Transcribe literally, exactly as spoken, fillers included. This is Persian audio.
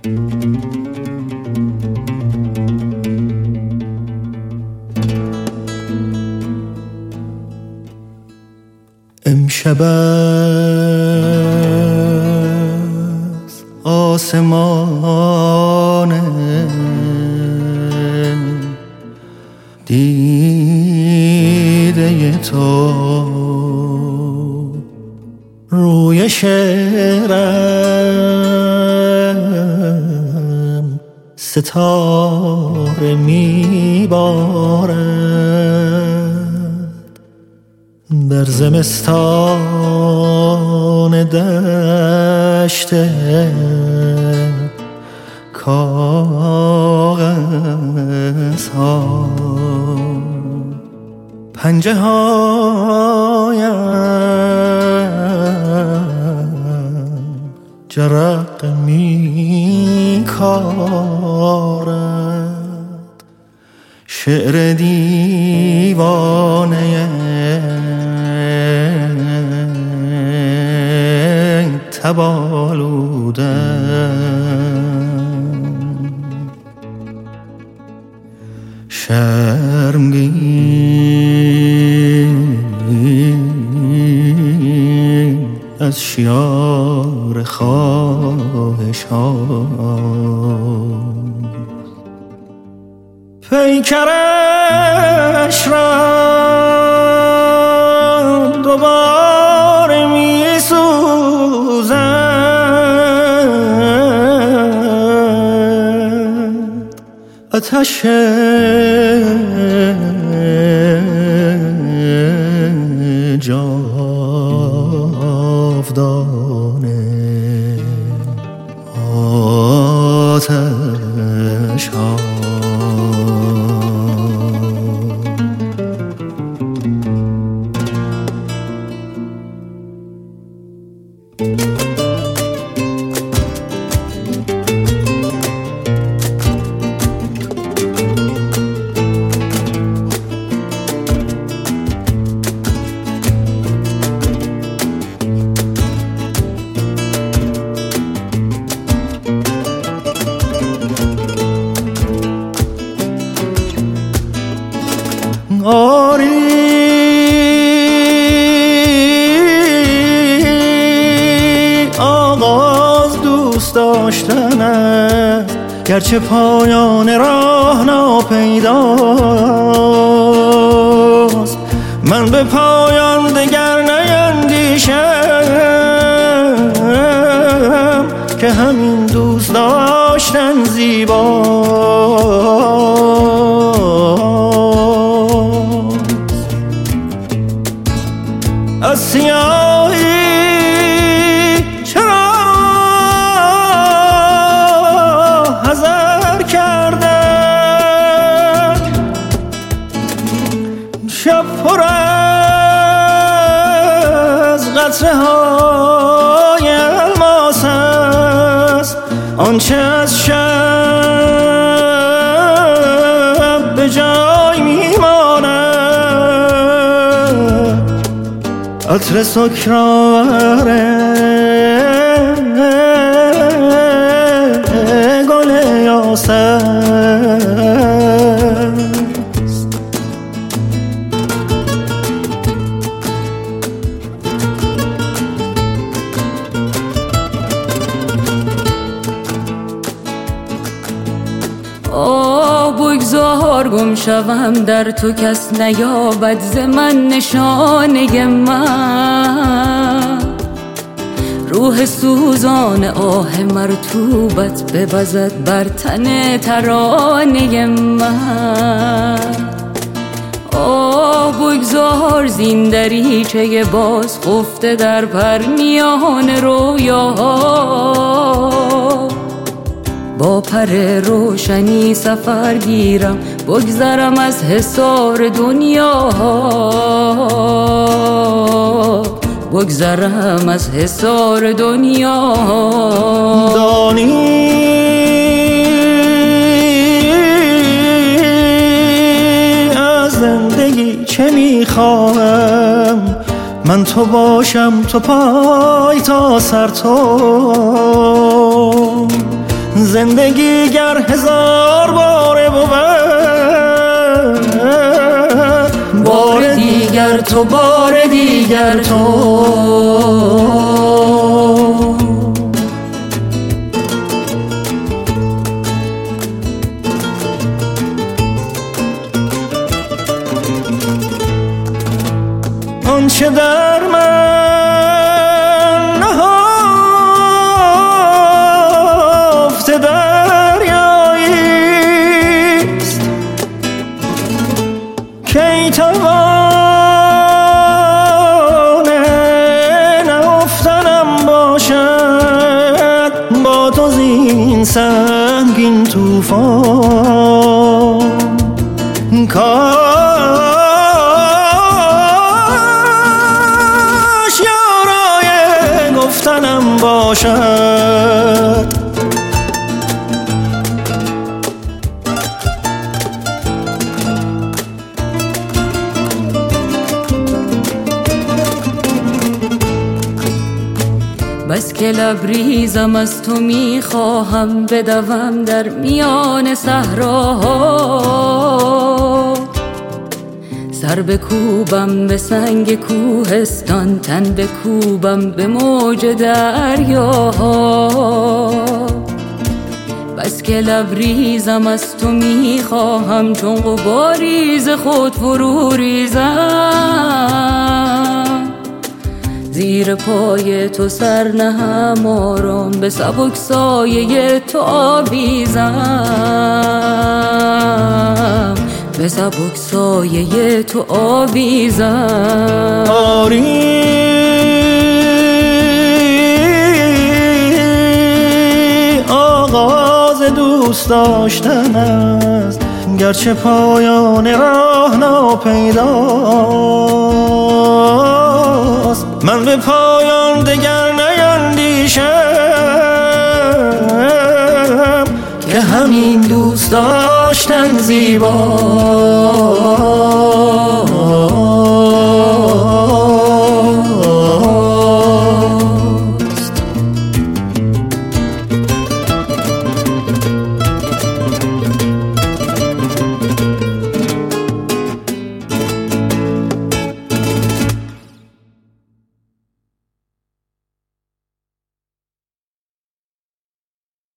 امشب از آسمان دیده تو روی شعرم ستاره میبارد در زمستان دشت کاغذ ها پنجه هایم جرق می کارد شعر دیوانه تبالودم شرمگین از شیار خواهشان پیکرش را دوباره می سوزد آتش جاودانه آتش ها آری آغاز دوست داشتن است گرچه پایان راه ناپیداست من به پایان دگر نیندیشم که همین دوست داشتن زیباست از سیاهی چرا حذر کردن شب پر از قطره های الماس است آنچه از شب به جای میماند عطر سکرآور گل یاس است آه بگذار گم شوم در تو کس نیابد ز من نشانه من روح سوزان آه مرطوبت بوزد بر تن ترانه من آه بگذار زین دریچه باز خفته در پرنیان رویاها با پر روشنی سفر گیرم بگذرم از حصار دنیا بگذرم از حصار دنیا دانی از زندگی چه میخواهم من تو باشم تو پای تا سر تو زندگی گر هزار باره بود، بار دیگر تو، بار دیگر تو. آنچه در من نهفته دریاییست، کی توانه نهفتنم باشد با تو زین سنگین طوفان. کاش یارای گفتنم باشد، بس که لبریزم از تو میخواهم بدوم در میان صحراها، سر بکوبم به سنگ کوهستان، تن بکوبم به موج دریاها. بس که لبریزم از تو میخواهم چون غباری ز خود فرو ریزم، زیر پای تو سر نهم آرام به سبک سایه تو آویزم، به سبک سایه تو آویزم. آری آغاز دوست داشتن است، گرچه پایان راه ناپیداست. من به پایان دگر نیندیشم که همین دوست داشتن زیباست.